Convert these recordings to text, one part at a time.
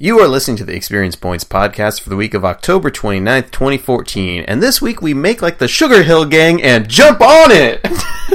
You are listening to the Experience Points podcast for the week of October 29th, 2014. And this week we make like the Sugar Hill Gang and jump on it!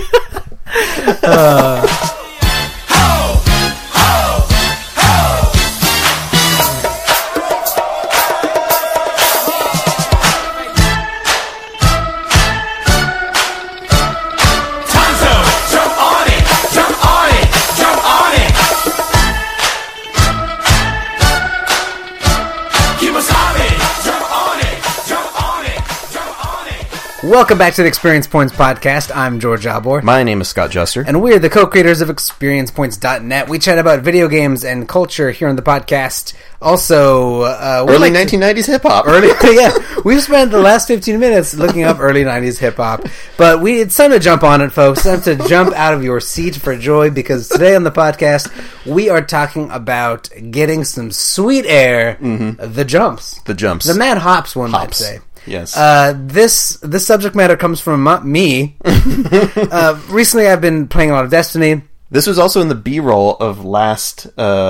Welcome back to the Experience Points podcast. I'm George Albor. My name is Scott Juster. And we're the co-creators of ExperiencePoints.net. We chat about video games and culture here on the podcast. Also, early 1990s hip-hop. Yeah. We've spent the last 15 minutes looking up early 90s hip-hop. But it's time to jump on it, folks. It's time to jump out of your seat for joy, because today on the podcast, we are talking about getting some sweet air, the jumps. The jumps. The mad hops, one might say. Yes. This subject matter comes from me. Recently, I've been playing a lot of Destiny. This was also in the B-roll of last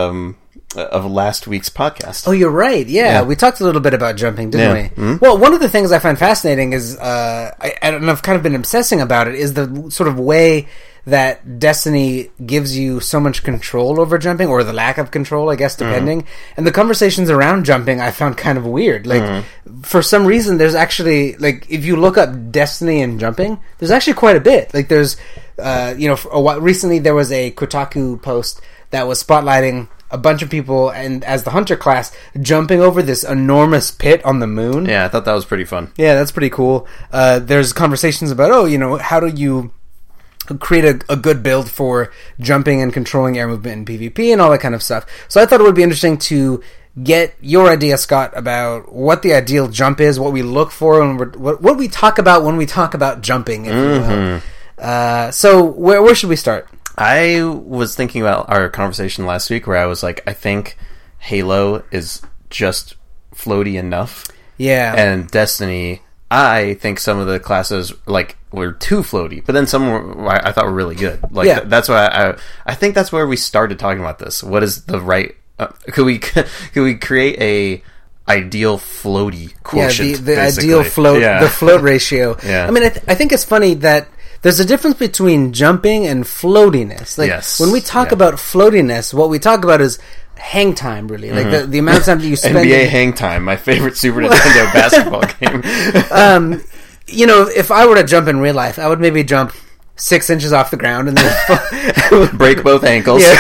week's podcast. Oh, you're right. Yeah, we talked a little bit about jumping, didn't we? Mm-hmm. Well, one of the things I find fascinating is, and I've kind of been obsessing about it, is the sort of way that Destiny gives you so much control over jumping, or the lack of control, I guess, depending. And the conversations around jumping I found kind of weird. Like, for some reason, there's actually, like, if you look up Destiny and jumping, there's actually quite a bit. Like, there's, for a while, recently there was a Kotaku post that was spotlighting a bunch of people, and as the Hunter class, jumping over this enormous pit on the moon. Yeah, I thought that was pretty fun. Yeah, that's pretty cool. There's conversations about, how do you create a good build for jumping and controlling air movement in PvP and all that kind of stuff. So I thought it would be interesting to get your idea, Scott, about what the ideal jump is, what we look for, and what we talk about when we talk about jumping, if you will. So where should we start? I was thinking about our conversation last week where I was like, I think Halo is just floaty enough. Yeah. And Destiny, I think some of the classes were too floaty, but then some I thought were really good. That's why I think that's where we started talking about this. What is the right? Could we create a ideal floaty quotient? Yeah, the ideal float, the float ratio. Yeah. I mean, I think it's funny that there's a difference between jumping and floatiness. Like, yes. When we talk about floatiness, what we talk about is hang time, really. Like the amount of time that you spend. NBA hang time, my favorite Super Nintendo basketball game. If I were to jump in real life, I would maybe jump 6 inches off the ground and then break both ankles. Yeah.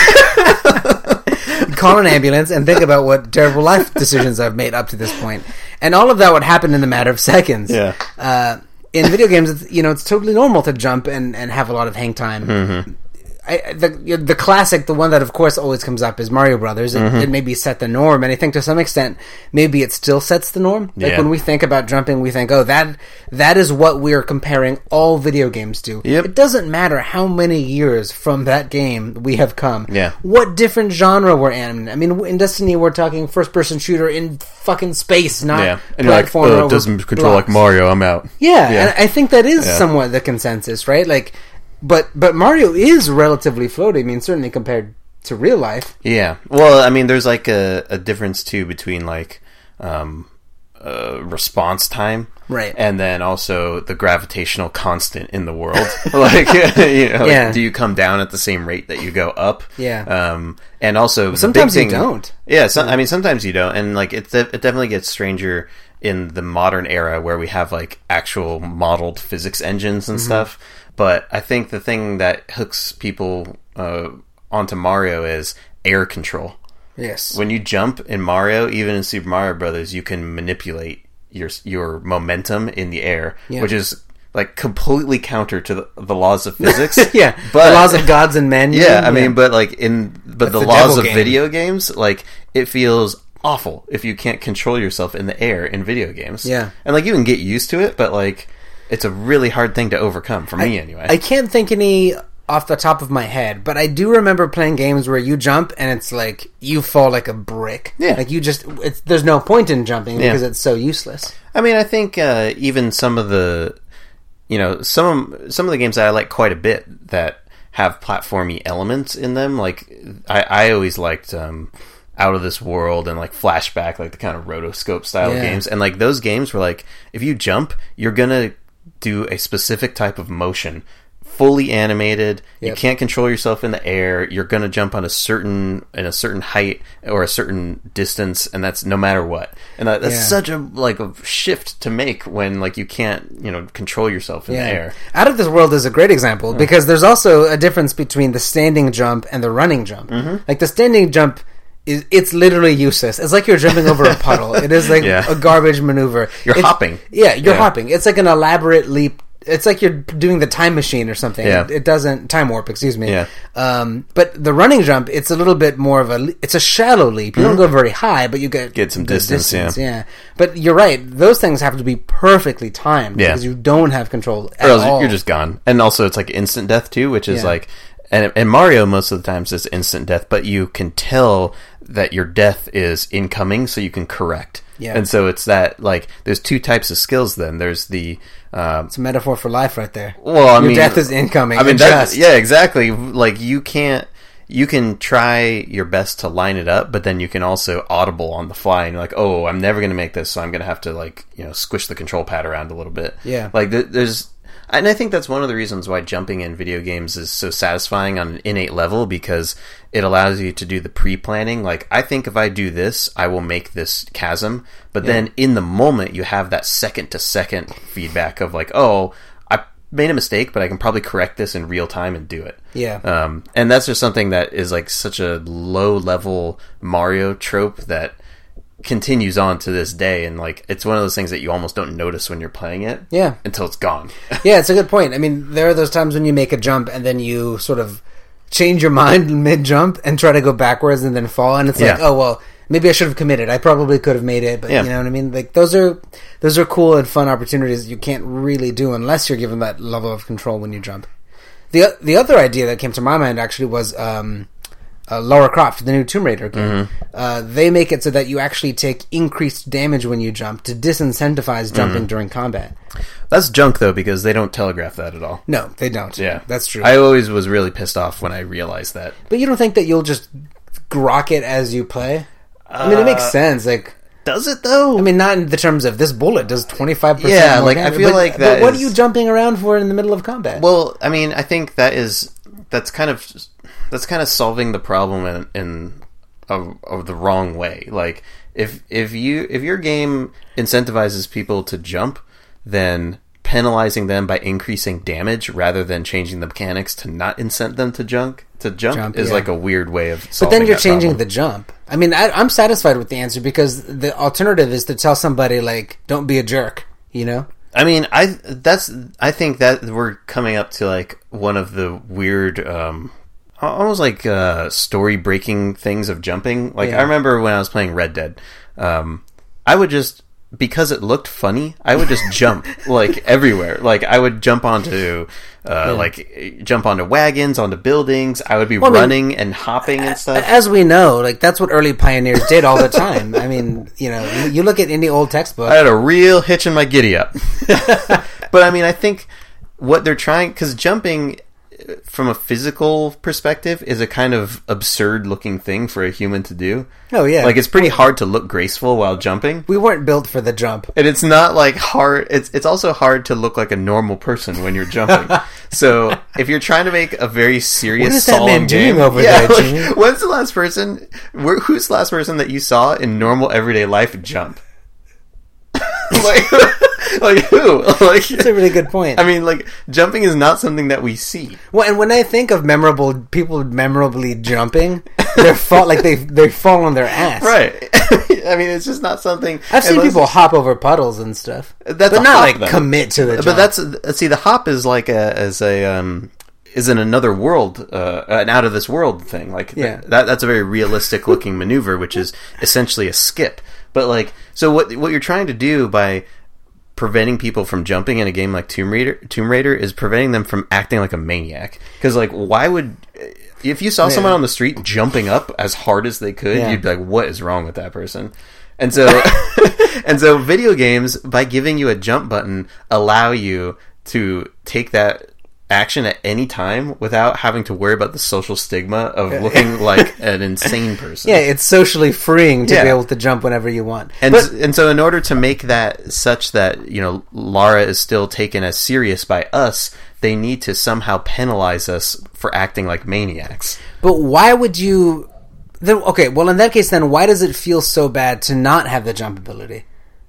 Call an ambulance and think about what terrible life decisions I've made up to this point. And all of that would happen in the matter of seconds. Yeah. In video games, it's totally normal to jump and have a lot of hang time. The classic, the one that of course always comes up, is Mario Brothers. It maybe set the norm, and I think to some extent maybe it still sets the norm. Like when we think about jumping, we think, that is what we're comparing all video games to. Yep. It doesn't matter how many years from that game we have come. Yeah. What different genre we're in. I mean, in Destiny we're talking first-person shooter in fucking space, not and you're like, it doesn't control blocks. Like Mario, I'm out. Yeah, and I think that is somewhat the consensus, right? Like, But Mario is relatively floaty. I mean, certainly compared to real life. Yeah. Well, I mean, there's like a difference too between like response time, right, and then also the gravitational constant in the world. Do you come down at the same rate that you go up? Yeah. And also sometimes you don't. Yeah. I mean, sometimes you don't, and like it definitely gets stranger in the modern era where we have like actual modeled physics engines and stuff. But I think the thing that hooks people onto Mario is air control. Yes. When you jump in Mario, even in Super Mario Brothers, you can manipulate your momentum in the air, which is like completely counter to the laws of physics. Yeah, but the laws of gods and men. Yeah, I mean, but like the laws of video games, like it feels awful if you can't control yourself in the air in video games. Yeah, and like you can get used to it, but like it's a really hard thing to overcome for me anyway. I can't think any off the top of my head, but I do remember playing games where you jump and it's like you fall like a brick. Yeah, like there's no point in jumping because it's so useless. I mean, I think even some of the some of the games that I like quite a bit that have platformy elements in them, like I always liked Out of This World and like Flashback, like the kind of rotoscope style games. And like those games were like, if you jump, you're gonna do a specific type of motion, fully animated. You can't control yourself in the air. You're gonna jump on a certain height or a certain distance, and that's no matter what. And that's such a like a shift to make when like you can't control yourself in the air. Out of This World is a great example because there's also a difference between the standing jump and the running jump. Like the standing jump, it's literally useless. It's like you're jumping over a puddle. It is like a garbage maneuver. You're hopping. Yeah, you're hopping. It's like an elaborate leap. It's like you're doing the time machine or something. Yeah. It doesn't... Time warp, excuse me. Yeah. But the running jump, it's a little bit more of a... It's a shallow leap. You don't go very high, but you get some distance. Yeah. But you're right. Those things have to be perfectly timed because you don't have control at all. You're just gone. And also, it's like instant death, too, which is like... And Mario, most of the times, is instant death, but you can tell that your death is incoming, so you can correct. Yeah. And so it's that, like, there's two types of skills then. There's the... it's a metaphor for life right there. Well, I mean... Your death is incoming. I mean, yeah, exactly. Like, you can try your best to line it up, but then you can also audible on the fly, and you're like, oh, I'm never going to make this, so I'm going to have to, like, squish the control pad around a little bit. Yeah. Like, there's... And I think that's one of the reasons why jumping in video games is so satisfying on an innate level, because it allows you to do the pre-planning. Like, I think if I do this, I will make this chasm. But then in the moment, you have that second-to-second feedback of like, oh, I made a mistake, but I can probably correct this in real time and do it. Yeah. And that's just something that is like such a low-level Mario trope that continues on to this day, and like it's one of those things that you almost don't notice when you're playing it until it's gone. Yeah, it's a good point. I mean, there are those times when you make a jump and then you sort of change your mind mid-jump and try to go backwards and then fall, and it's like, oh well, maybe I should have committed. I probably could have made it, but you know what I mean? Like those are cool and fun opportunities you can't really do unless you're given that level of control when you jump. The other idea that came to my mind actually was Lara Croft, the new Tomb Raider game. They make it so that you actually take increased damage when you jump to disincentivize jumping during combat. That's junk, though, because they don't telegraph that at all. No, they don't. Yeah. That's true. I always was really pissed off when I realized that. But you don't think that you'll just grok it as you play? I mean, it makes sense. Like, does it, though? I mean, not in the terms of this bullet does 25% yeah, more like, damage, I feel like that but what are you jumping around for in the middle of combat? Well, I mean, I think that's kind of solving the problem of the wrong way. Like if your game incentivizes people to jump, then penalizing them by increasing damage rather than changing the mechanics to not incent them to jump is like a weird way of solving. But then you're changing the jump. I mean, I'm satisfied with the answer because the alternative is to tell somebody like, don't be a jerk, you know? I mean, I think that we're coming up to like one of the weird almost like story breaking things of jumping. Like I remember when I was playing Red Dead, I would just, because it looked funny, I would just jump like everywhere. Like I would jump onto jump onto wagons, onto buildings. I would be running and hopping and stuff. As we know, like that's what early pioneers did all the time. I mean, you look at any old textbook. I had a real hitch in my giddy up. But I mean, I think what they're trying, because jumping from a physical perspective is a kind of absurd looking thing for a human to do. Oh yeah. Like it's pretty hard to look graceful while jumping. We weren't built for the jump. And it's not like hard, it's also hard to look like a normal person when you're jumping. So if you're trying to make a very serious, solemn game, doing over there, Jimmy? Who's the last person that you saw in normal everyday life jump? Like who? Like, that's a really good point. I mean, like, jumping is not something that we see. Well, and when I think of people memorably jumping, they fall on their ass. Right. I mean, it's just not something. I've seen people hop over puddles and stuff. That's but not hop, like though. Commit to the jump. But that's the hop is like is in another world, an out of this world thing. Like that's a very realistic looking maneuver, which is essentially a skip. But like, so what you're trying to do by preventing people from jumping in a game like Tomb Raider is preventing them from acting like a maniac. Because like, why would, if you saw someone on the street jumping up as hard as they could, you'd be like, what is wrong with that person? And so video games, by giving you a jump button, allow you to take that action at any time without having to worry about the social stigma of looking like an insane person. Yeah, it's socially freeing to be able to jump whenever you want. And so in order to make that such that, you know, Lara is still taken as serious by us, they need to somehow penalize us for acting like maniacs. But why would you... Okay, well, in that case, then, why does it feel so bad to not have the jump ability?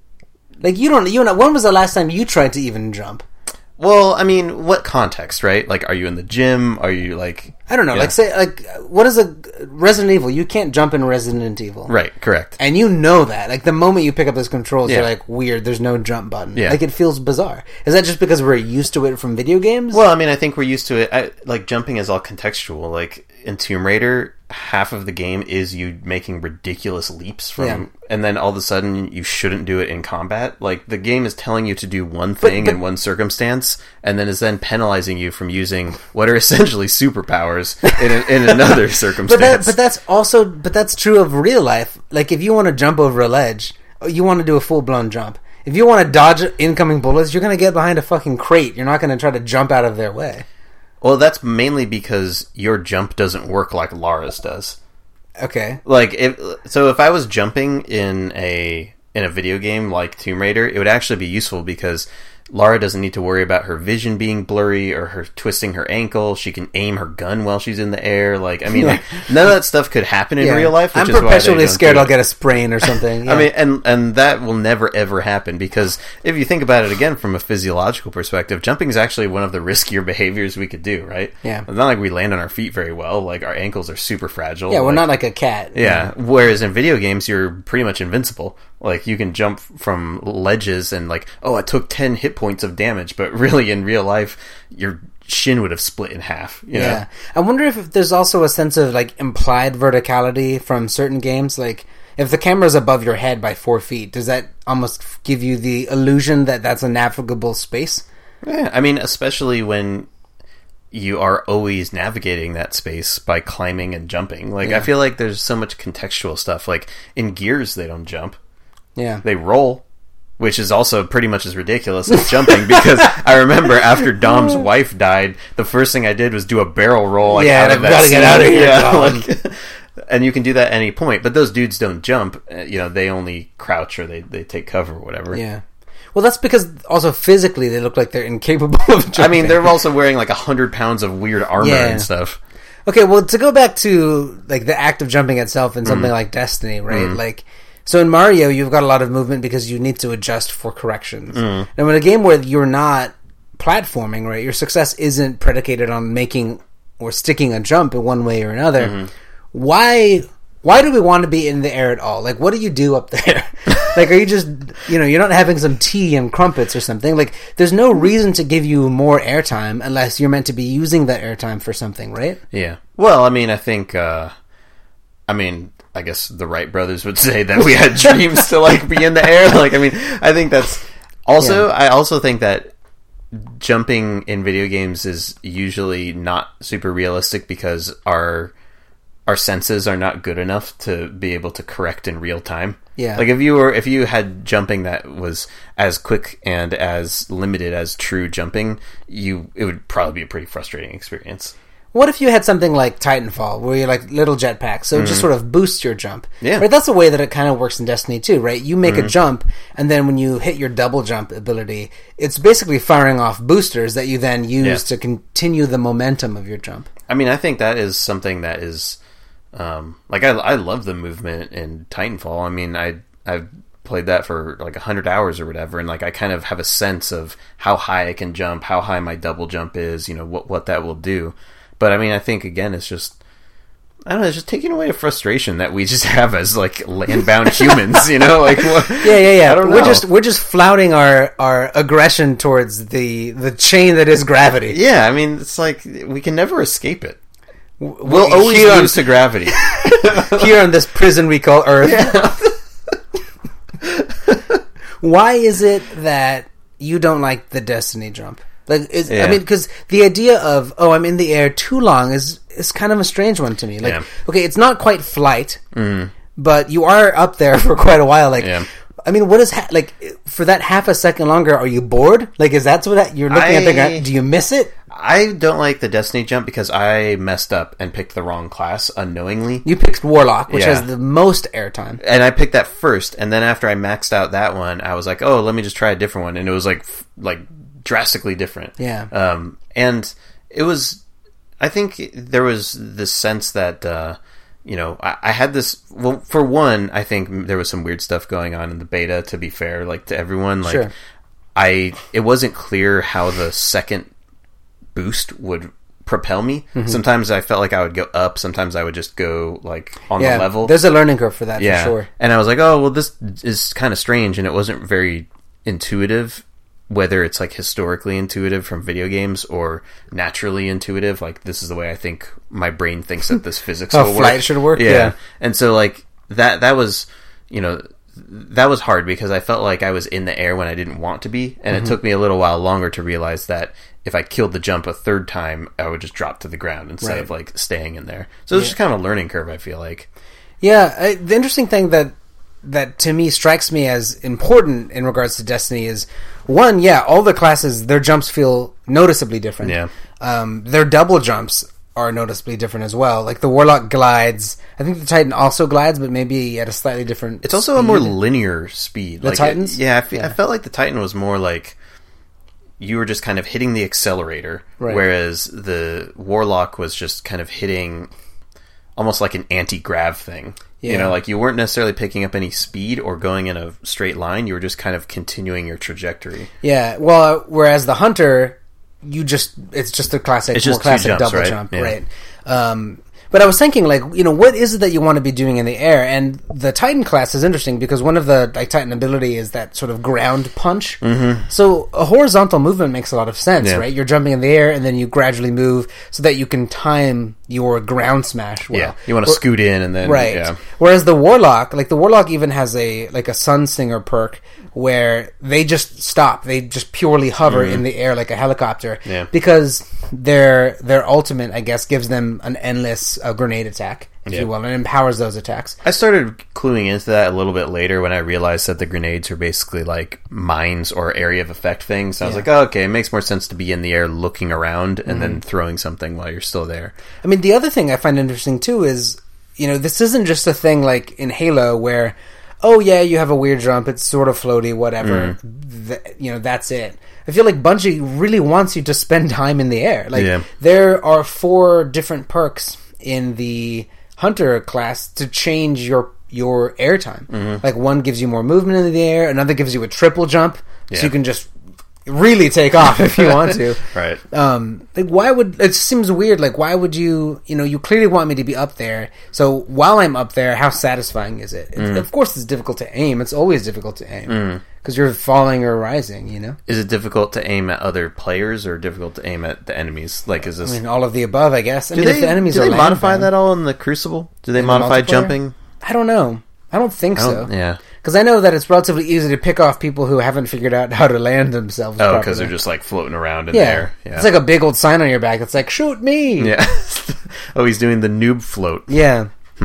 Like, you don't... when was the last time you tried to even jump? Well, I mean, what context, right? Like, are you in the gym? Are you, like... I don't know. Yeah. Like, say, like, what is a... Resident Evil, you can't jump in Resident Evil. Right, correct. And you know that. Like, the moment you pick up those controls, you're like, weird, there's no jump button. Yeah. Like, it feels bizarre. Is that just because we're used to it from video games? Well, I mean, I think we're used to it. Like, jumping is all contextual. Like, in Tomb Raider, half of the game is you making ridiculous leaps from... Yeah. And then all of a sudden, you shouldn't do it in combat. Like, the game is telling you to do one thing in one circumstance, and then is then penalizing you from using what are essentially superpowers in another circumstance. But that's true of real life. Like, if you want to jump over a ledge, you want to do a full-blown jump. If you want to dodge incoming bullets, you're going to get behind a fucking crate. You're not going to try to jump out of their way. Well, that's mainly because your jump doesn't work like Lara's does. Okay. Like, if I was jumping in a video game like Tomb Raider, it would actually be useful because Lara doesn't need to worry about her vision being blurry or her twisting her ankle. She can aim her gun while she's in the air. Like, I mean, like, none of that stuff could happen in real life. I'm perpetually scared I'll get a sprain or something. Yeah. I mean, and that will never ever happen because if you think about it again from a physiological perspective, jumping is actually one of the riskier behaviors we could do, right? Yeah. It's not like we land on our feet very well. Like, our ankles are super fragile. Yeah, we're not like a cat. Yeah. Whereas in video games, you're pretty much invincible. Like, you can jump from ledges and like, oh, I took 10 hit points of damage, but really in real life, your shin would have split in half. You know? I wonder if there's also a sense of like implied verticality from certain games. Like, if the camera's above your head by 4 feet, does that almost give you the illusion that that's a navigable space? Yeah, I mean, especially when you are always navigating that space by climbing and jumping. Like, I feel like there's so much contextual stuff. Like, in Gears, they don't jump. Yeah. They roll, which is also pretty much as ridiculous as jumping because I remember after Dom's wife died, the first thing I did was do a barrel roll. Like, out of that scene. Get out of here. Yeah, and you can do that at any point, but those dudes don't jump. You know, they only crouch or they take cover or whatever. Yeah. Well, that's because also physically they look like they're incapable of jumping. I mean, they're also wearing like 100 pounds of weird armor and stuff. Okay, well, to go back to like the act of jumping itself in something like Destiny, right? Like, so in Mario, you've got a lot of movement because you need to adjust for corrections. Now, in a game where you're not platforming, right, your success isn't predicated on making or sticking a jump in one way or another. Why do we want to be in the air at all? Like, what do you do up there? Like, are you just, you're not having some tea and crumpets or something? Like, there's no reason to give you more airtime unless you're meant to be using that airtime for something, right? Yeah. Well, I mean, I think, I guess the Wright brothers would say that we had dreams to, like, be in the air. Like, I mean, I think that's... Also, I also think that jumping in video games is usually not super realistic because our senses are not good enough to be able to correct in real time. Yeah. Like, if you had jumping that was as quick and as limited as true jumping, it would probably be a pretty frustrating experience. What if you had something like Titanfall, where you're like little jetpacks, so it just sort of boosts your jump? Yeah. Right? That's the way that it kind of works in Destiny too, right? You make a jump, and then when you hit your double jump ability, it's basically firing off boosters that you then use to continue the momentum of your jump. I mean, I think that is something that is... like, I love the movement in Titanfall. I mean, I've played that for like 100 hours or whatever, and like I kind of have a sense of how high I can jump, how high my double jump is, what that will do. But I mean, I think again, it's just, I don't know, it's just taking away the frustration that we just have as like land-bound humans, like what, yeah. I don't know. We're just flouting our aggression towards the chain that is gravity. Yeah, I mean, it's like we can never escape it. We'll always lose to gravity here on this prison we call Earth. Yeah. Why is it that you don't like the Destiny jump? Like, I mean, because the idea of, I'm in the air too long is kind of a strange one to me. Like, okay, it's not quite flight, but you are up there for quite a while. Like, I mean, what is, for that half a second longer, are you bored? Like, is that what you're looking at the ground? Do you miss it? I don't like the Destiny jump because I messed up and picked the wrong class unknowingly. You picked Warlock, which has the most airtime. And I picked that first, and then after I maxed out that one, I was like, oh, let me just try a different one. And it was like drastically different. Yeah. And it was, I think there was this sense that, I had this, well, for one, I think there was some weird stuff going on in the beta, to be fair, like to everyone. Like, sure. It wasn't clear how the second boost would propel me. Mm-hmm. Sometimes I felt like I would go up. Sometimes I would just go like on the level. There's a learning curve for that, for sure. And I was like, oh, well, this is kind of strange, and it wasn't very intuitive, whether it's like historically intuitive from video games or naturally intuitive. Like, this is the way I think my brain thinks that this physics will work. Flight should work. Yeah. And so like that was, that was hard because I felt like I was in the air when I didn't want to be, and it took me a little while longer to realize that if I killed the jump a third time, I would just drop to the ground instead of like staying in there. So it's just kind of a learning curve, I feel like. Yeah, the interesting thing that to me strikes me as important in regards to Destiny is, one, all the classes, their jumps feel noticeably different. Yeah. Their double jumps are noticeably different as well. Like the Warlock glides. I think the Titan also glides, but maybe at a slightly different It's also speed. a more linear speed. The Titans? I felt like the Titan was more like you were just kind of hitting the accelerator, whereas the Warlock was just kind of hitting almost like an anti-grav thing. Yeah. Like you weren't necessarily picking up any speed or going in a straight line. You were just kind of continuing your trajectory. Yeah, well, whereas the Hunter, it's just a classic, it's just classic jumps, double jump, right? But I was thinking, like, what is it that you want to be doing in the air? And the Titan class is interesting because one of the Titan ability is that sort of ground punch. Mm-hmm. So a horizontal movement makes a lot of sense, right? You're jumping in the air and then you gradually move so that you can time your ground smash well. Yeah, you want to scoot in and then... Right. Yeah. Whereas the Warlock even has a Sunsinger perk where they just stop. They just purely hover in the air like a helicopter. Yeah. Because their ultimate, I guess, gives them an endless grenade attack, if you will, and empowers those attacks. I started cluing into that a little bit later when I realized that the grenades are basically like mines or area of effect things. I was like, oh, okay, it makes more sense to be in the air looking around and then throwing something while you're still there. I mean, the other thing I find interesting too is, this isn't just a thing like in Halo where, oh yeah, you have a weird jump, it's sort of floaty, whatever. That's it. I feel like Bungie really wants you to spend time in the air. Like, there are 4 different perks in the Hunter class to change your airtime. Like, one gives you more movement in the air, another gives you a triple jump, so you can just really take off if you want to. Right. It seems weird, like, why would you clearly want me to be up there, so while I'm up there, how satisfying is it? Of course it's difficult to aim. It's always difficult to aim. Because you're falling or rising, Is it difficult to aim at other players or difficult to aim at the enemies? Like, is this... I mean, all of the above, I guess. Do they modify that all in the Crucible? Do they modify jumping? I don't know. I don't think so. Yeah. Because I know that it's relatively easy to pick off people who haven't figured out how to land themselves properly. Because they're just, like, floating around in there. Yeah. It's like a big old sign on your back. It's like, shoot me! Yeah. Oh, he's doing the noob float. Yeah.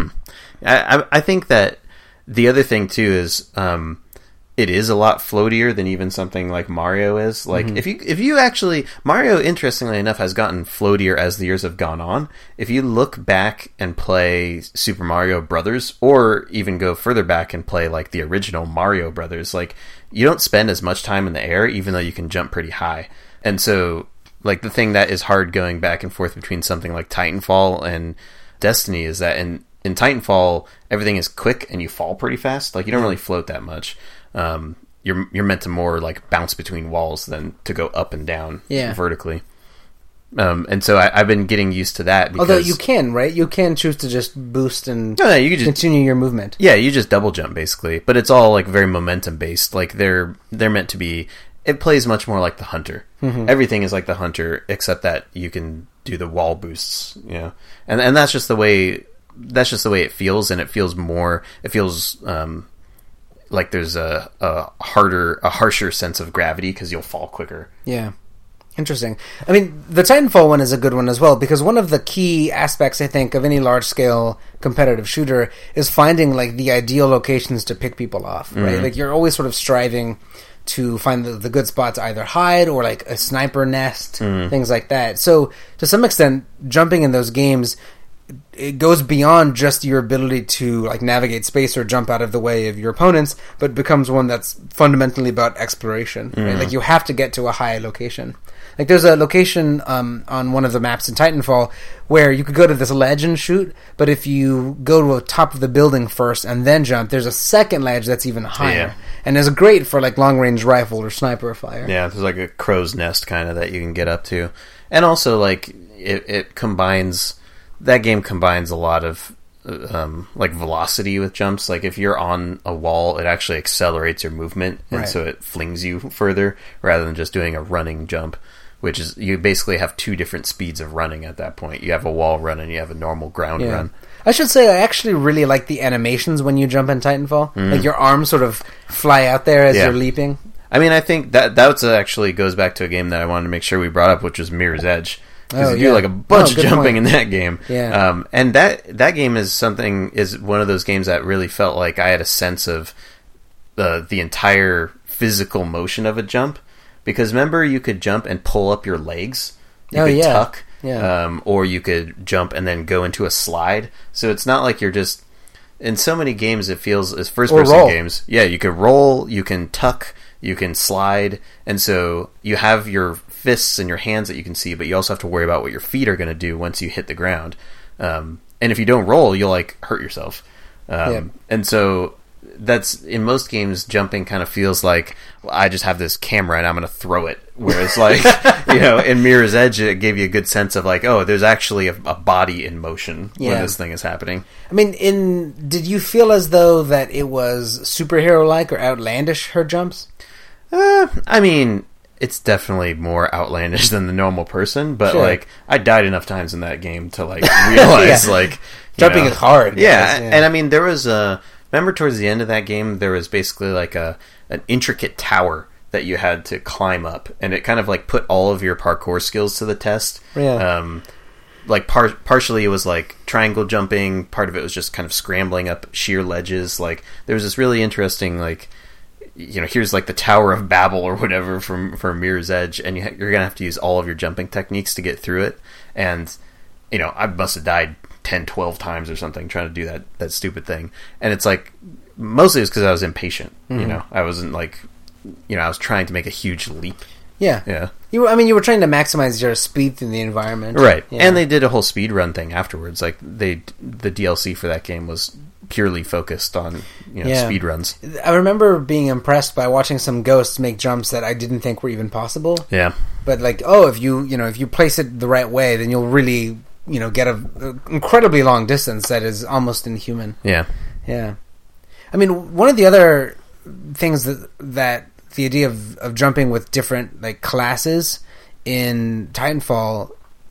I think that the other thing, too, is... it is a lot floatier than even something like Mario is. Like, if you actually... Mario, interestingly enough, has gotten floatier as the years have gone on. If you look back and play Super Mario Brothers, or even go further back and play, like, the original Mario Brothers, like, you don't spend as much time in the air, even though you can jump pretty high. And so, like, the thing that is hard going back and forth between something like Titanfall and Destiny is that in Titanfall, everything is quick and you fall pretty fast. Like, you don't really float that much. You're meant to more like bounce between walls than to go up and down vertically. And so I've been getting used to that. Because, although you can, right? You can choose to just boost and you can just continue your movement. Yeah, you just double jump basically, but it's all like very momentum based. Like they're meant to be. It plays much more like the Hunter. Everything is like the Hunter, except that you can do the wall boosts. And that's just the way. That's just the way it feels, and it feels more. It feels. Like there's a harsher sense of gravity because you'll fall quicker. Yeah. Interesting. I mean, the Titanfall one is a good one as well, because one of the key aspects, I think, of any large-scale competitive shooter is finding, like, the ideal locations to pick people off, right? Like, you're always sort of striving to find the good spot to either hide or, like, a sniper nest, things like that. So, to some extent, jumping in those games, it goes beyond just your ability to, like, navigate space or jump out of the way of your opponents, but becomes one that's fundamentally about exploration, right? Like, you have to get to a high location. Like, there's a location on one of the maps in Titanfall where you could go to this ledge and shoot, but if you go to the top of the building first and then jump, there's a second ledge that's even higher. Yeah. And it's great for, like, long-range rifle or sniper fire. Yeah, there's, like, a crow's nest kind of that you can get up to. And also, like, it combines... That game combines a lot of, like, velocity with jumps. Like, if you're on a wall, it actually accelerates your movement, and so it flings you further, rather than just doing a running jump. Which is, you basically have two different speeds of running at that point. You have a wall run and you have a normal ground run. I should say I actually really like the animations when you jump in Titanfall. Like, your arms sort of fly out there as you're leaping. I mean, I think that's actually goes back to a game that I wanted to make sure we brought up, which was Mirror's Edge. Because you do, like, a bunch of jumping in that game. Yeah. And that game is one of those games that really felt like I had a sense of the entire physical motion of a jump. Because remember, you could jump and pull up your legs. You could tuck. Yeah. Or you could jump and then go into a slide. So it's not like you're just... In so many games, it feels... As first-person games, you can roll, you can tuck, you can slide. And so you have your fists and your hands that you can see, but you also have to worry about what your feet are going to do once you hit the ground. And if you don't roll, you'll, like, hurt yourself. And so... That's in most games, jumping kind of feels like, well, I just have this camera and I'm going to throw it. Whereas, like, in Mirror's Edge, it gave you a good sense of, like, oh, there's actually a body in motion when this thing is happening. I mean, did you feel as though that it was superhero-like or outlandish, her jumps? I mean, it's definitely more outlandish than the normal person, but like, I died enough times in that game to, like, realize like jumping is hard. Yeah, and I mean, there was remember towards the end of that game, there was basically like an intricate tower that you had to climb up, and it kind of like put all of your parkour skills to the test. Yeah. Like partially it was like triangle jumping, part of it was just kind of scrambling up sheer ledges. Like there was this really interesting, like, here's like the Tower of Babel or whatever from Mirror's Edge, and you're gonna have to use all of your jumping techniques to get through it. And I must have died 10, 12 times or something trying to do that stupid thing. And it's like, mostly it's because I was impatient. I wasn't like, I was trying to make a huge leap. Yeah. You were trying to maximize your speed through the environment. Right. Yeah. And they did a whole speed run thing afterwards. Like the DLC for that game was purely focused on, speed runs. I remember being impressed by watching some ghosts make jumps that I didn't think were even possible. Yeah. But like, if you place it the right way, then you'll really, get a incredibly long distance that is almost inhuman. Yeah. Yeah. I mean, one of the other things that the idea of jumping with different like classes in Titanfall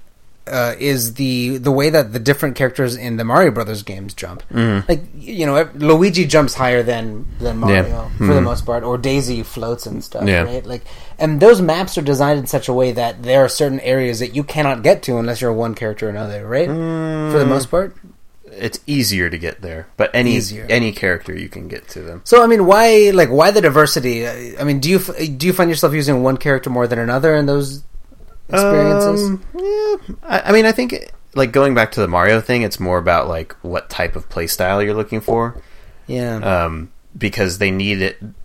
is the way that the different characters in the Mario Brothers games jump. Mm-hmm. Like, Luigi jumps higher than Mario for the most part, or Daisy floats and stuff, right? Like, and those maps are designed in such a way that there are certain areas that you cannot get to unless you're one character or another, right? For the most part. It's easier to get there, but any character you can get to them. So I mean, why the diversity? I mean, do you find yourself using one character more than another in those experiences? Yeah, I mean, I think like going back to the Mario thing, it's more about like what type of play style you're looking for. Yeah. Because they need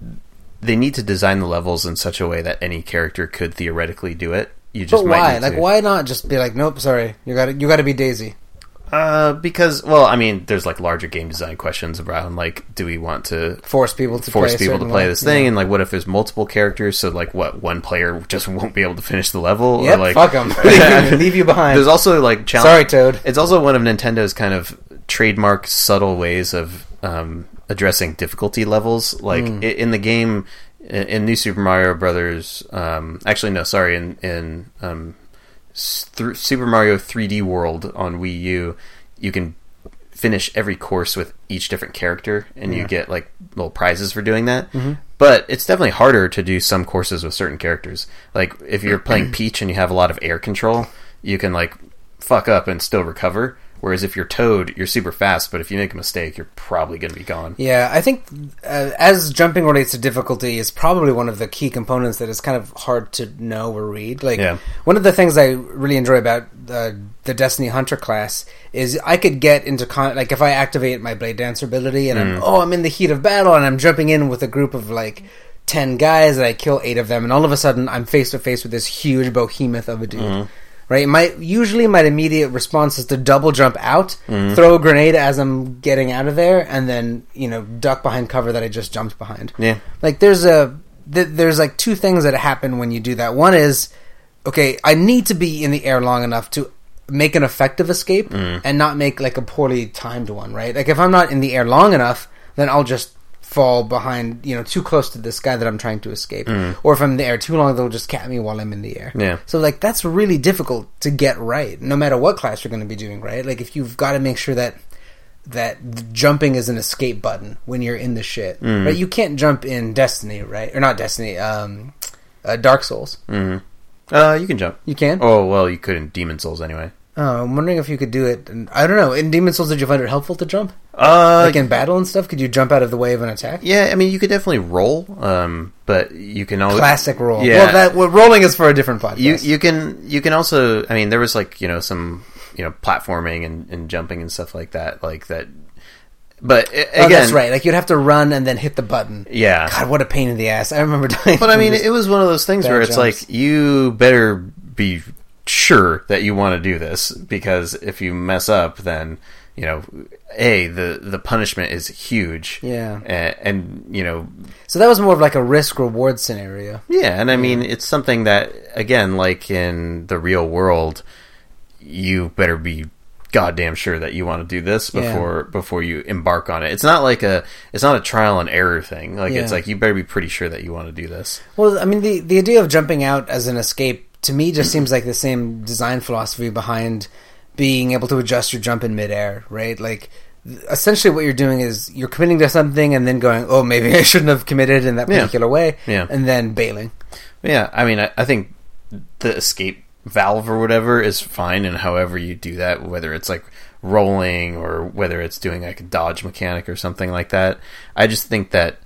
to design the levels in such a way that any character could theoretically do it. But why? Like, why not just be like, nope, sorry, you got to be Daisy. Because, well, I mean, there's like larger game design questions around like, do we want to force people to play this thing, and like, what if there's multiple characters? So like, what, one player just won't be able to finish the level? Yep, or like, fuck them, leave you behind. There's also like Sorry, Toad. It's also one of Nintendo's kind of trademark subtle ways of addressing difficulty levels. Like in the game, in New Super Mario Brothers. In Super Mario 3D World on Wii U, you can finish every course with each different character, and you get like little prizes for doing that. But it's definitely harder to do some courses with certain characters. Like if you're playing Peach and you have a lot of air control, you can like fuck up and still recover. Whereas if you're Toad, you're super fast, but if you make a mistake, you're probably going to be gone. Yeah, I think as jumping relates to difficulty is probably one of the key components that is kind of hard to know or read. Like, one of the things I really enjoy about the Destiny Hunter class is I could get into... like, if I activate my Blade Dancer ability and I'm in the heat of battle and I'm jumping in with a group of, like, 10 guys and I kill 8 of them, and all of a sudden I'm face to face with this huge behemoth of a dude. Right, my immediate response is to double jump out, throw a grenade as I'm getting out of there, and then duck behind cover that I just jumped behind. Yeah, like there's like 2 things that happen when you do that. One is, okay, I need to be in the air long enough to make an effective escape and not make like a poorly timed one. Right, like if I'm not in the air long enough, then I'll just fall behind, too close to this guy that I'm trying to escape. Or if I'm in the air too long, they'll just cap me while I'm in the air. Yeah. So, like, that's really difficult to get right, no matter what class you're going to be doing, right? Like, if you've got to make sure that jumping is an escape button when you're in the shit, right? You can't jump in Destiny, right? Or not Destiny, Dark Souls. You can jump. You can? Oh, well, you could in Demon Souls anyway. Oh, I'm wondering if you could do it. I don't know. In Demon Souls, did you find it helpful to jump? Like in battle and stuff? Could you jump out of the way of an attack? Yeah, I mean, you could definitely roll, but you can always... Classic roll. Yeah. Well, rolling is for a different podcast. You can also... I mean, there was like, some, platforming and jumping and stuff like that. But again... that's right. Like, you'd have to run and then hit the button. Yeah. God, what a pain in the ass. I remember doing... But I mean, it was one of those things where it's jumps. Like, you better be sure that you want to do this, because if you mess up, then the punishment is huge. Yeah. And so that was more of like a risk reward scenario. Yeah, and I mean, it's something that, again, like in the real world, you better be goddamn sure that you want to do this before you embark on it. It's not a trial and error thing. Like, it's like, you better be pretty sure that you want to do this. Well, I mean, the idea of jumping out as an escape to me just seems like the same design philosophy behind being able to adjust your jump in midair, right? Like, essentially what you're doing is you're committing to something and then going, oh, maybe I shouldn't have committed in that particular way, and then bailing. Yeah, I mean, I think the escape valve or whatever is fine, and however you do that, whether it's like rolling or whether it's doing like a dodge mechanic or something like that. I just think that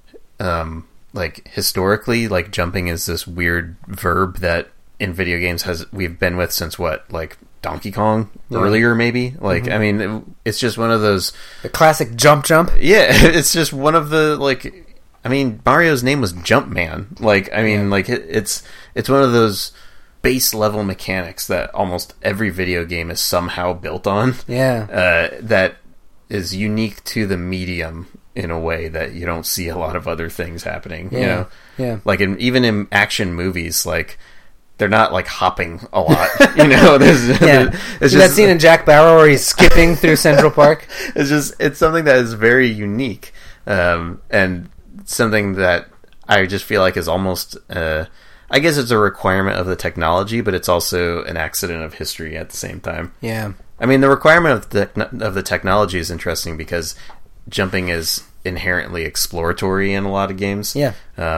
like historically, like, jumping is this weird verb that in video games we've been with since like Donkey Kong earlier, maybe. Like, I mean, it's just one of those... The classic jump. Yeah, it's just one of the, like... I mean, Mario's name was Jumpman. Like, I mean, like, it's one of those base level mechanics that almost every video game is somehow built on. Yeah. That is unique to the medium in a way that you don't see a lot of other things happening. Yeah. Yeah. Like, even in action movies, like... They're not, like, hopping a lot, There's just that scene in Jack Bauer where he's skipping through Central Park. It's something that is very unique, and something that I just feel like is almost, I guess it's a requirement of the technology, but it's also an accident of history at the same time. Yeah. I mean, the requirement of the technology is interesting because jumping is inherently exploratory in a lot of games. Yeah.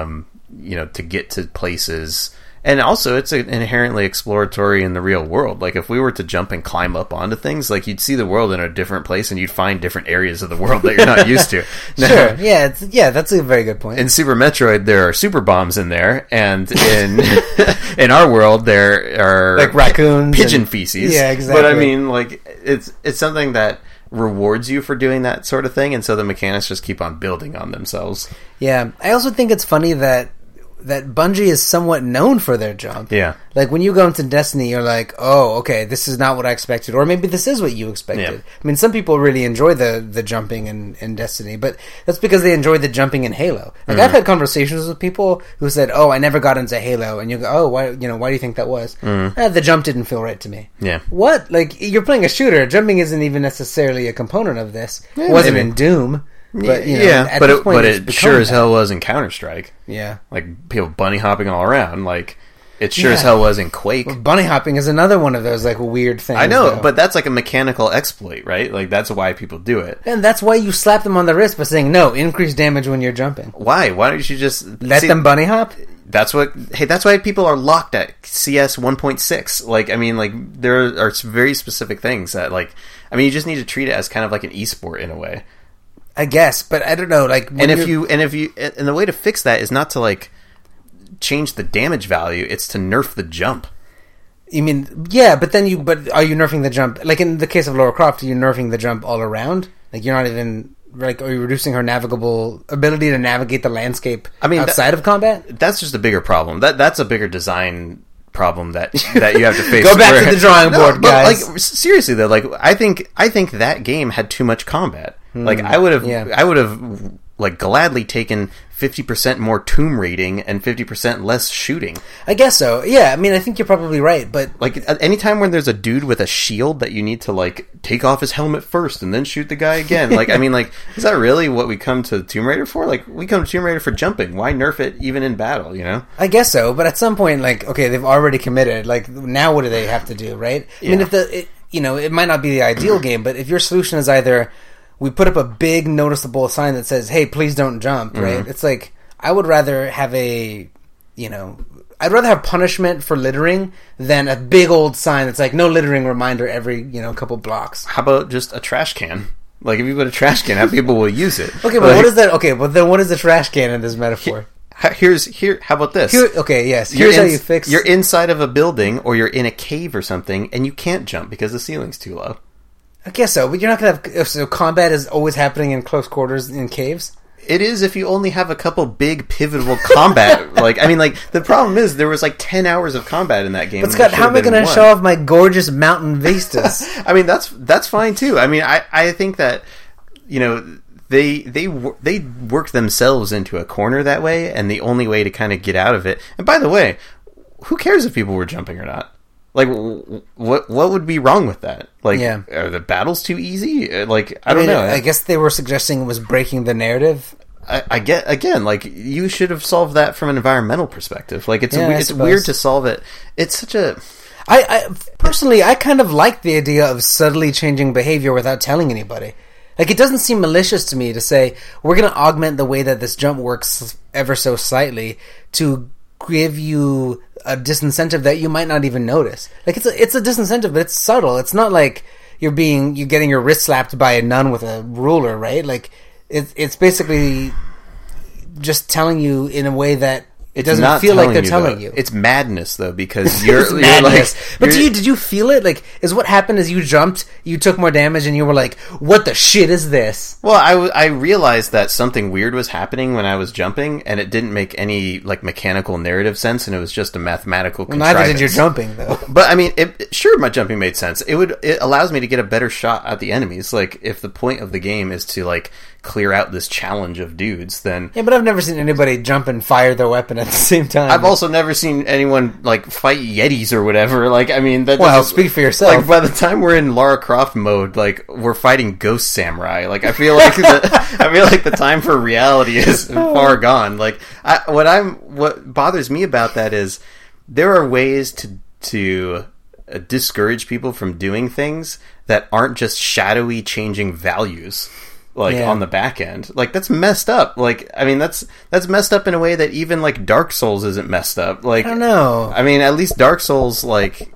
To get to places... And also, it's inherently exploratory in the real world. Like, if we were to jump and climb up onto things, like, you'd see the world in a different place, and you'd find different areas of the world that you're not used to. Now, sure, yeah, that's a very good point. In Super Metroid, there are super bombs in there, and in our world, there are like raccoons, pigeon feces. Yeah, exactly. But I mean, like, it's something that rewards you for doing that sort of thing, and so the mechanics just keep on building on themselves. Yeah, I also think it's funny that Bungie is somewhat known for their jump. Yeah. Like, when you go into Destiny, you're like, oh, okay, this is not what I expected. Or maybe this is what you expected. Yeah. I mean, some people really enjoy the jumping in Destiny, but that's because they enjoy the jumping in Halo. Like, I've had conversations with people who said, oh, I never got into Halo. And you go, oh, why do you think that was? The jump didn't feel right to me. Yeah. What? Like, you're playing a shooter. Jumping isn't even necessarily a component of this. It wasn't in Doom. But, but it sure as hell was in Counter-Strike. Yeah. Like, people bunny hopping all around. Like, It sure as hell was in Quake. Well, bunny hopping is another one of those like weird things. I know, but that's like a mechanical exploit, right? Like that's why people do it. And that's why you slap them on the wrist by saying, no, increase damage when you're jumping. Why? Why don't you just... Let them bunny hop? That's why people are locked at CS 1.6. Like, I mean, like, there are very specific things that, like... I mean, you just need to treat it as kind of like an esport in a way. I guess, but I don't know, like... And the way to fix that is not to, like... change the damage value, it's to nerf the jump. You mean, yeah, but are you nerfing the jump, like in the case of Lara Croft, are you nerfing the jump all around? Like you're not even, like, are you reducing her navigable ability to navigate the landscape outside of combat? That's just a bigger problem. That's a bigger design problem that you have to face. Go back to the drawing board, guys. Like, seriously though, like I think that game had too much combat. Like I would have like gladly taken 50% more tomb raiding and 50% less shooting. I guess so. Yeah, I mean, I think you're probably right, but... Like, anytime when there's a dude with a shield that you need to, like, take off his helmet first and then shoot the guy again. Like, I mean, like, is that really what we come to Tomb Raider for? Like, we come to Tomb Raider for jumping. Why nerf it even in battle, you know? I guess so, but at some point, like, okay, they've already committed. Like, now what do they have to do, right? Yeah. I mean, it might not be the ideal game, but if your solution is either... we put up a big noticeable sign that says, hey, please don't jump, right? Mm-hmm. It's like, I would rather have I'd rather have punishment for littering than a big old sign that's like, no littering reminder every, couple blocks. How about just a trash can? Like, if you put a trash can, how people will use it? Okay, but what is that? Okay, but then what is the trash can in this metaphor? How about this? Here's how you fix... You're inside of a building, or you're in a cave or something, and you can't jump because the ceiling's too low. I guess so, but you're not going to have... So combat is always happening in close quarters in caves? It is if you only have a couple big pivotal combat. The problem is there was like 10 hours of combat in that game. But Scott, how am I going to show off my gorgeous mountain vistas? I mean, that's fine too. I mean, I think that, they work themselves into a corner that way, and the only way to kind of get out of it... And by the way, who cares if people were jumping or not? Like, what would be wrong with that? Like, Are the battles too easy? Like, I don't know. I guess they were suggesting it was breaking the narrative. I get, again, like, you should have solved that from an environmental perspective. Like, it's weird to solve it. It's such a... I personally, I kind of like the idea of subtly changing behavior without telling anybody. Like, it doesn't seem malicious to me to say, we're going to augment the way that this jump works ever so slightly to give you a disincentive that you might not even notice. Like, it's a disincentive, but it's subtle. It's not like you're getting your wrist slapped by a nun with a ruler, right? Like, it's basically just telling you in a way that it doesn't feel like they're telling you. It's madness, though, because you're like... But did you feel it? Like, is what happened is you jumped, you took more damage, and you were like, what the shit is this? Well, I realized that something weird was happening when I was jumping, and it didn't make any, like, mechanical narrative sense, and it was just a mathematical contrivance. Neither did your jumping, though. But, I mean, sure, my jumping made sense. It allows me to get a better shot at the enemies. Like, if the point of the game is to, like, clear out this challenge of dudes, then... Yeah, but I've never seen anybody jump and fire their weapon at the same time. I've also never seen anyone, like, fight Yetis or whatever. Like, I mean... Speak for yourself. Like, by the time we're in Lara Croft mode, like, we're fighting ghost samurai. Like, I feel like the time for reality is far gone. Like, what bothers me about that is there are ways to discourage people from doing things that aren't just shadowy changing values. On the back end. Like, that's messed up. Like, I mean, that's messed up in a way that even, like, Dark Souls isn't messed up. Like, I don't know. I mean, at least Dark Souls, like,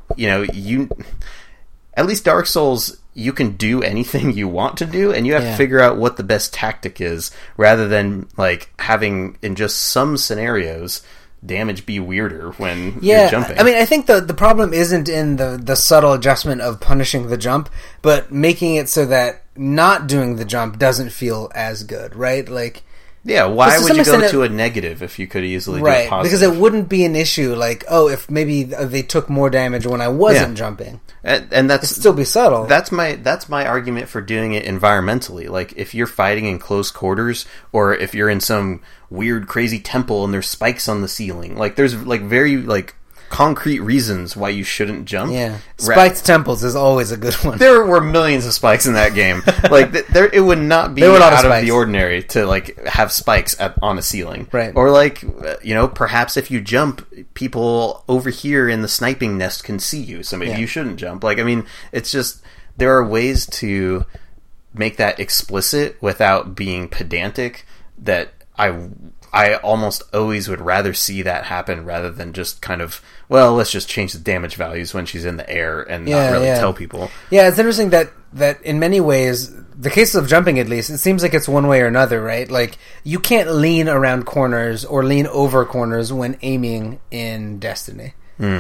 at least Dark Souls, you can do anything you want to do, and you have to figure out what the best tactic is, rather than, like, having, in just some scenarios, damage be weirder when you're jumping. I mean, I think the problem isn't in the subtle adjustment of punishing the jump, but making it so that not doing the jump doesn't feel as good, right? Like, yeah, why would you go to a negative if you could easily do a positive? Because it wouldn't be an issue like, if maybe they took more damage when I wasn't jumping. And that's... It'd still be subtle. That's my argument for doing it environmentally. Like, if you're fighting in close quarters, or if you're in some weird, crazy temple and there's spikes on the ceiling, like, there's, like, very, like, concrete reasons why you shouldn't jump. Yeah. Spiked temples is always a good one. There were millions of spikes in that game. Like, it would not be out of the ordinary to, like, have spikes on a ceiling. Right. Or, like, perhaps if you jump, people over here in the sniping nest can see you, so maybe you shouldn't jump. Like, I mean, it's just, there are ways to make that explicit without being pedantic that I almost always would rather see that happen rather than just kind of, well, let's just change the damage values when she's in the air and not really tell people. Yeah, it's interesting that in many ways, the cases of jumping at least, it seems like it's one way or another, right? Like, you can't lean around corners or lean over corners when aiming in Destiny.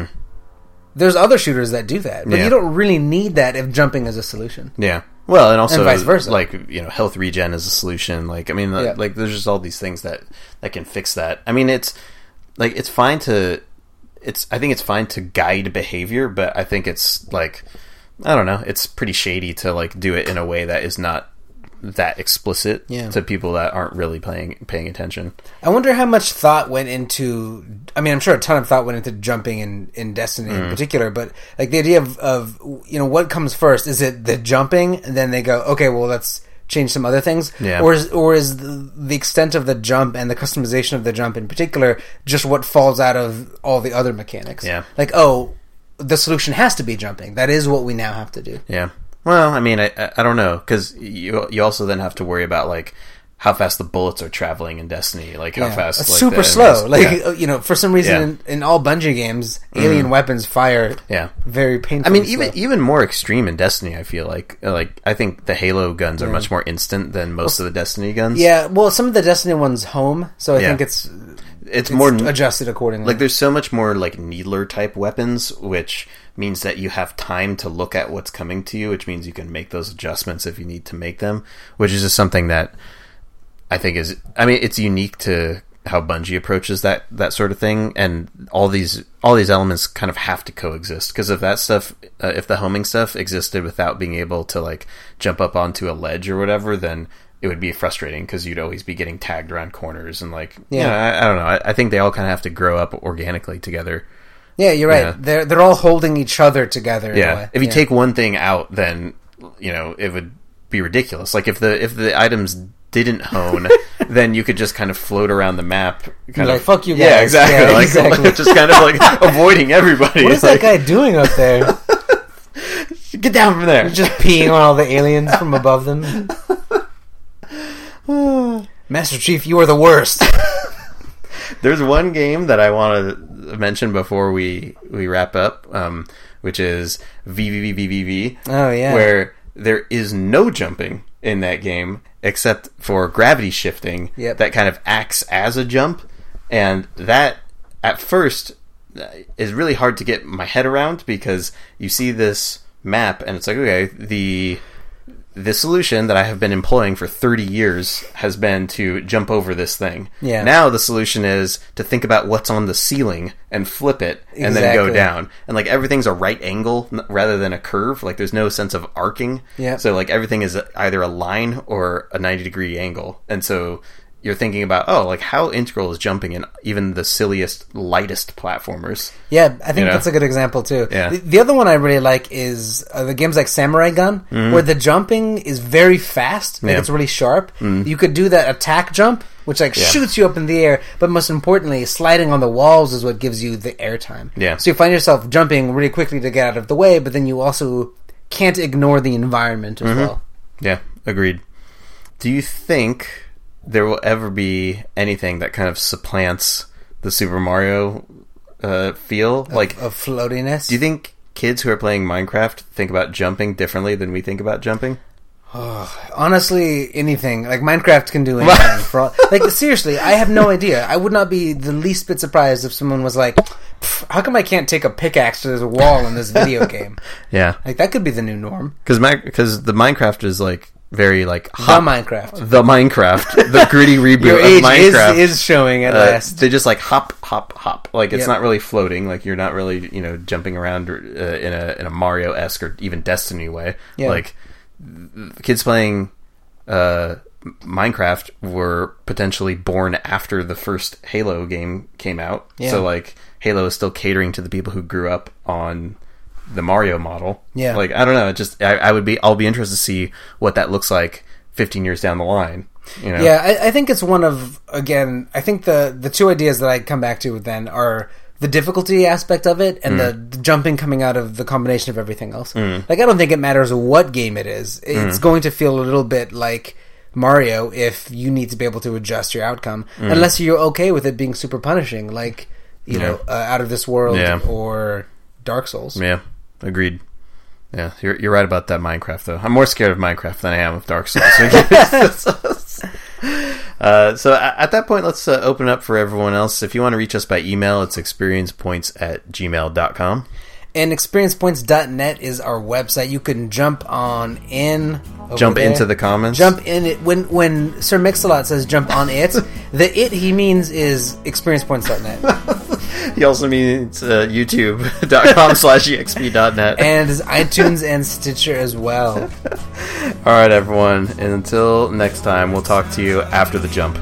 There's other shooters that do that, but you don't really need that if jumping is a solution. Yeah. Well, and also, and vice versa. Like, you know, health regen is a solution. Like, I mean, like, there's just all these things that can fix that. I mean, it's, like, it's fine to, I think it's fine to guide behavior, but I think it's, like, I don't know, it's pretty shady to, like, do it in a way that is not that explicit to people that aren't really paying attention. I wonder how much thought went into, I mean, I'm sure a ton of thought went into jumping in Destiny in particular, but like the idea of you know, what comes first? Is it the jumping and then they go, okay, well, let's change some other things? Yeah. Or is the extent of the jump and the customization of the jump in particular just what falls out of all the other mechanics? Yeah. Like, oh, the solution has to be jumping. That is what we now have to do. Yeah. Well, I mean, I don't know, because you also then have to worry about, like, how fast the bullets are traveling in Destiny, like how fast... It's like, super slow. Like, you know, for some reason in all Bungie games, alien weapons fire very painfully. I mean, even more extreme in Destiny, I feel like I think the Halo guns are much more instant than most of the Destiny guns. Yeah, well, some of the Destiny ones home, so I think it's more adjusted accordingly. Like, there's so much more, like, needler type weapons, which means that you have time to look at what's coming to you, which means you can make those adjustments if you need to make them, which is just something that I think is, I mean, it's unique to how Bungie approaches that sort of thing, and all these elements kind of have to coexist, because if that stuff, if the homing stuff existed without being able to, like, jump up onto a ledge or whatever, then it would be frustrating, because you'd always be getting tagged around corners, and, like, you know, I don't know, I think they all kind of have to grow up organically together. Yeah, you're right. Yeah. They're all holding each other together. Yeah. If you take one thing out, then, you know, it would be ridiculous. Like, if the items didn't hone, then you could just kind of float around the map. Like, fuck you guys. Yeah, exactly. Yeah, like, exactly. Just kind of like avoiding everybody. What is that guy doing up there? Get down from there. He's just peeing on all the aliens from above them. Master Chief, you are the worst. There's one game that I want to mention before we wrap up, which is VVVVVV. Oh, yeah. Where there is no jumping in that game except for gravity shifting that kind of acts as a jump. And that, at first, is really hard to get my head around, because you see this map and it's like, okay, the solution that I have been employing for 30 years has been to jump over this thing. Yeah. Now the solution is to think about what's on the ceiling and flip it and then go down. And, like, everything's a right angle rather than a curve. Like, there's no sense of arcing. Yeah. So, like, everything is either a line or a 90-degree angle. And so you're thinking about, oh, like, how integral is jumping in even the silliest, lightest platformers? Yeah, I think that's a good example, too. Yeah. The other one I really like is the games like Samurai Gun, where the jumping is very fast, like it's really sharp. You could do that attack jump, which, like, shoots you up in the air, but most importantly, sliding on the walls is what gives you the airtime. Yeah. So you find yourself jumping really quickly to get out of the way, but then you also can't ignore the environment as well. Yeah, agreed. Do you think there will ever be anything that kind of supplants the Super Mario feel? Like, of floatiness? Do you think kids who are playing Minecraft think about jumping differently than we think about jumping? Honestly, anything. Like, Minecraft can do anything. Like, seriously, I have no idea. I would not be the least bit surprised if someone was like, how come I can't take a pickaxe to this wall in this video game? Yeah. Like, that could be the new norm. Because the Minecraft is, like, very, like, hop. The gritty reboot Your of age Minecraft is showing at last. They just, like, hop. Like, it's not really floating. Like, you're not really, you know, jumping around in a Mario-esque or even Destiny way. Yeah. Like, kids playing Minecraft were potentially born after the first Halo game came out. Yeah. So, like, Halo is still catering to the people who grew up on the Mario model. Yeah. Like, I don't know. It just, I'll be interested to see what that looks like 15 years down the line. You know? Yeah, I think it's one of, again, I think the two ideas that I come back to then are the difficulty aspect of it and the jumping coming out of the combination of everything else. Like, I don't think it matters what game it is. It's going to feel a little bit like Mario if you need to be able to adjust your outcome, unless you're okay with it being super punishing, like, you know, Out of This World or Dark Souls. Yeah, agreed. Yeah, you're right about that Minecraft, though. I'm more scared of Minecraft than I am of Dark Souls. So at that point, let's open up for everyone else. If you want to reach us by email, it's experiencepoints@gmail.com. And experiencepoints.net is our website. You can jump on in. Jump into the comments. Jump in it. When Sir Mix-a-Lot says jump on it, the it he means is experiencepoints.net. He also means youtube.com/exp.net. And his iTunes and Stitcher as well. All right, everyone. And until next time, we'll talk to you after the jump.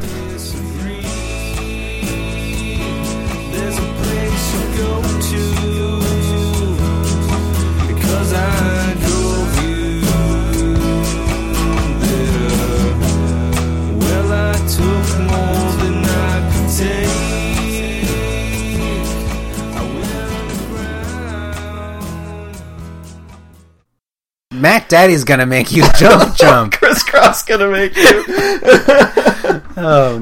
Mac Daddy's gonna make you jump. Crisscross gonna make you. Oh.